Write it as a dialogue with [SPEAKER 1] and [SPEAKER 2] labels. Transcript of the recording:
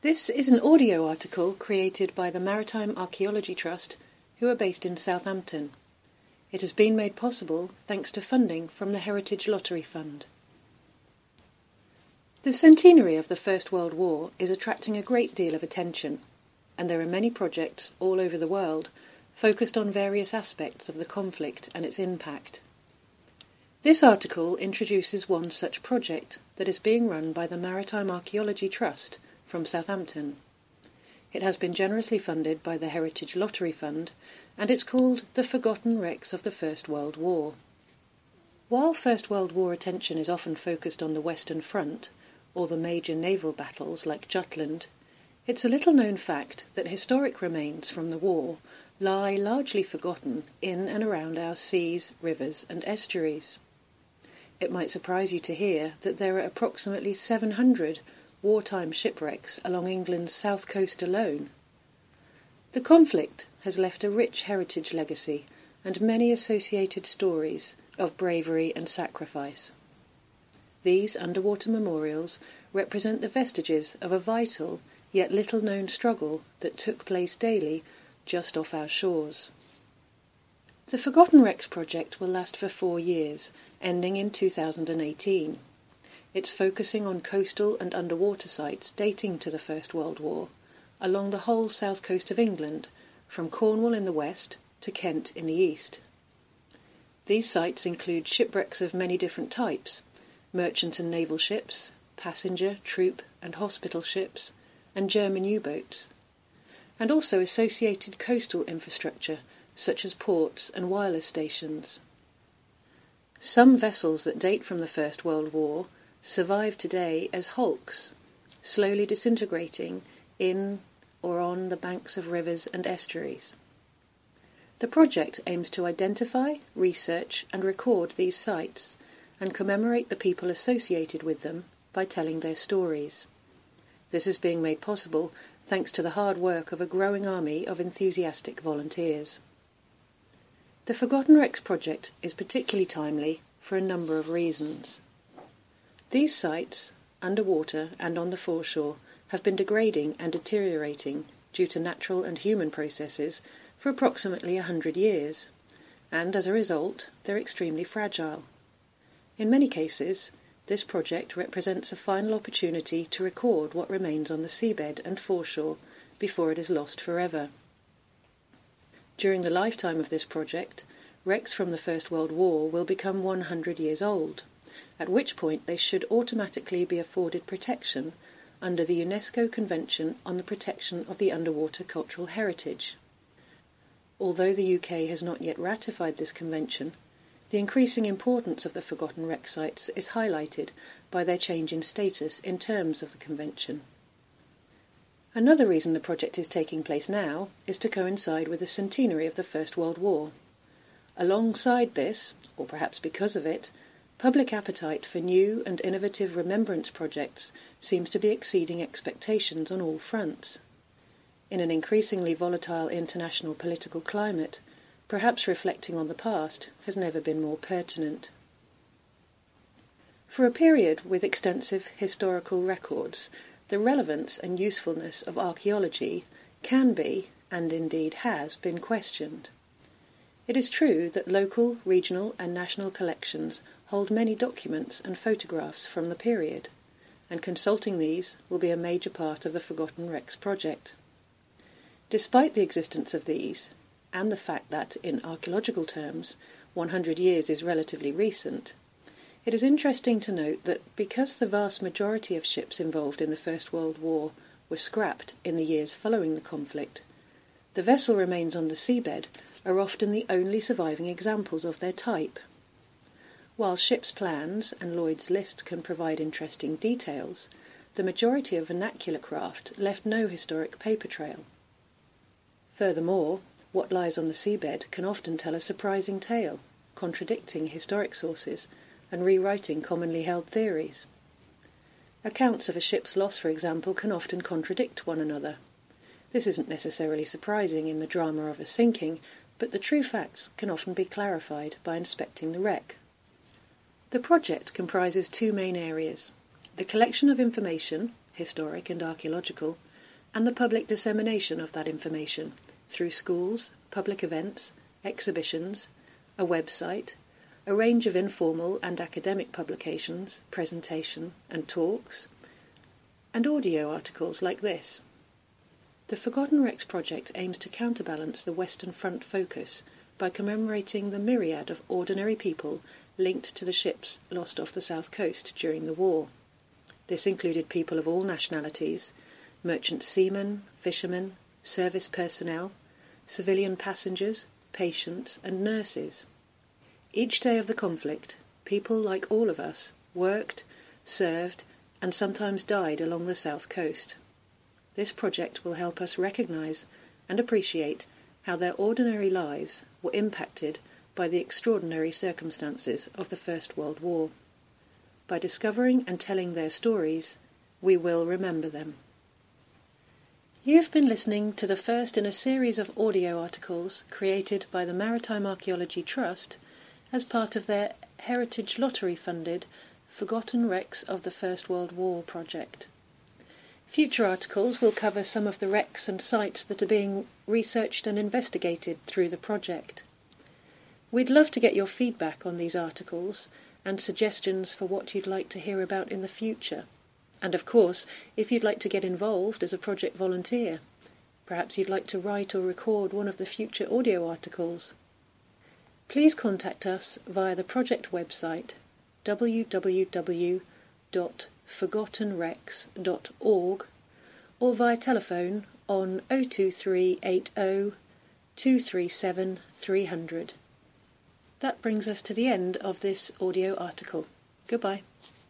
[SPEAKER 1] This is an audio article created by the Maritime Archaeology Trust, who are based in Southampton. It has been made possible thanks to funding from the Heritage Lottery Fund. The centenary of the First World War is attracting a great deal of attention, and there are many projects all over the world focused on various aspects of the conflict and its impact. This article introduces one such project that is being run by the Maritime Archaeology Trust from Southampton. It has been generously funded by the Heritage Lottery Fund, and it's called The Forgotten Wrecks of the First World War. While First World War attention is often focused on the Western Front, or the major naval battles like Jutland, it's a little-known fact that historic remains from the war lie largely forgotten in and around our seas, rivers and estuaries. It might surprise you to hear that there are approximately 700 wartime shipwrecks along England's south coast alone. The conflict has left a rich heritage legacy and many associated stories of bravery and sacrifice. These underwater memorials represent the vestiges of a vital yet little-known struggle that took place daily just off our shores. The Forgotten Wrecks project will last for 4 years, ending in 2018. It's focusing on coastal and underwater sites dating to the First World War, along the whole south coast of England, from Cornwall in the west to Kent in the east. These sites include shipwrecks of many different types: merchant and naval ships, passenger, troop and hospital ships, and German U-boats, and also associated coastal infrastructure such as ports and wireless stations. Some vessels that date from the First World War survive today as hulks, slowly disintegrating in or on the banks of rivers and estuaries. The project aims to identify, research and record these sites and commemorate the people associated with them by telling their stories. This is being made possible thanks to the hard work of a growing army of enthusiastic volunteers. The Forgotten Wrecks project is particularly timely for a number of reasons. These sites, underwater and on the foreshore, have been degrading and deteriorating due to natural and human processes for approximately 100 years, and as a result, they're extremely fragile. In many cases, this project represents a final opportunity to record what remains on the seabed and foreshore before it is lost forever. During the lifetime of this project, wrecks from the First World War will become 100 years old, at which point they should automatically be afforded protection under the UNESCO Convention on the Protection of the Underwater Cultural Heritage. Although the UK has not yet ratified this convention, the increasing importance of the Forgotten Wreck sites is highlighted by their change in status in terms of the convention. Another reason the project is taking place now is to coincide with the centenary of the First World War. Alongside this, or perhaps because of it, public appetite for new and innovative remembrance projects seems to be exceeding expectations on all fronts. In an increasingly volatile international political climate, perhaps reflecting on the past has never been more pertinent. For a period with extensive historical records, the relevance and usefulness of archaeology can be, and indeed has, been questioned. It is true that local, regional and national collections hold many documents and photographs from the period, and consulting these will be a major part of the Forgotten Wrecks project. Despite the existence of these, and the fact that, in archaeological terms, 100 years is relatively recent, it is interesting to note that because the vast majority of ships involved in the First World War were scrapped in the years following the conflict, the vessel remains on the seabed are often the only surviving examples of their type. While ships' plans and Lloyd's List can provide interesting details, the majority of vernacular craft left no historic paper trail. Furthermore, what lies on the seabed can often tell a surprising tale, contradicting historic sources and rewriting commonly held theories. Accounts of a ship's loss, for example, can often contradict one another. This isn't necessarily surprising in the drama of a sinking, but the true facts can often be clarified by inspecting the wreck. The project comprises 2 main areas: the collection of information, historic and archaeological, and the public dissemination of that information through schools, public events, exhibitions, a website, a range of informal and academic publications, presentation and talks, and audio articles like this. The Forgotten Wrecks project aims to counterbalance the Western Front focus by commemorating the myriad of ordinary people linked to the ships lost off the south coast during the war. This included people of all nationalities, merchant seamen, fishermen, service personnel, civilian passengers, patients and nurses. Each day of the conflict, people like all of us worked, served and sometimes died along the south coast. This project will help us recognise and appreciate how their ordinary lives were impacted by the extraordinary circumstances of the First World War. By discovering and telling their stories, we will remember them. You've been listening to the first in a series of audio articles created by the Maritime Archaeology Trust as part of their Heritage Lottery-funded Forgotten Wrecks of the First World War project. Future articles will cover some of the wrecks and sites that are being researched and investigated through the project. We'd love to get your feedback on these articles and suggestions for what you'd like to hear about in the future. And of course, if you'd like to get involved as a project volunteer, perhaps you'd like to write or record one of the future audio articles. Please contact us via the project website www.forgottenwrecks.org or via telephone on 02380 237 300. That brings us to the end of this audio article. Goodbye.